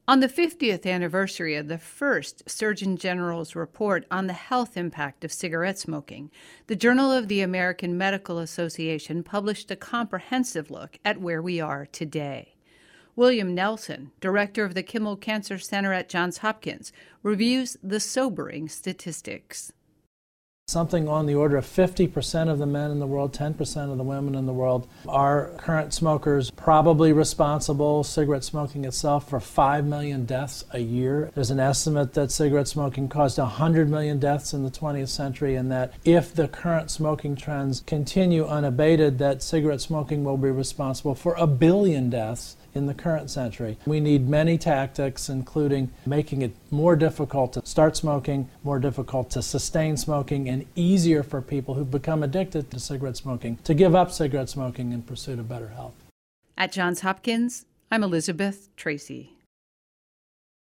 On the 50th anniversary of the first Surgeon General's report on the health impact of cigarette smoking, the Journal of the American Medical Association published a comprehensive look at where we are today. William Nelson, director of the Kimmel Cancer Center at Johns Hopkins, reviews the sobering statistics. Something on the order of 50% of the men in the world, 10% of the women in the world are current smokers, probably responsible, cigarette smoking itself, for 5 million deaths a year. There's an estimate that cigarette smoking caused 100 million deaths in the 20th century, and that if the current smoking trends continue unabated, that cigarette smoking will be responsible for 1 billion deaths in the current century. We need many tactics, including making it more difficult to start smoking, more difficult to sustain smoking, and easier for people who've become addicted to cigarette smoking to give up cigarette smoking in pursuit of better health. At Johns Hopkins, I'm Elizabeth Tracy.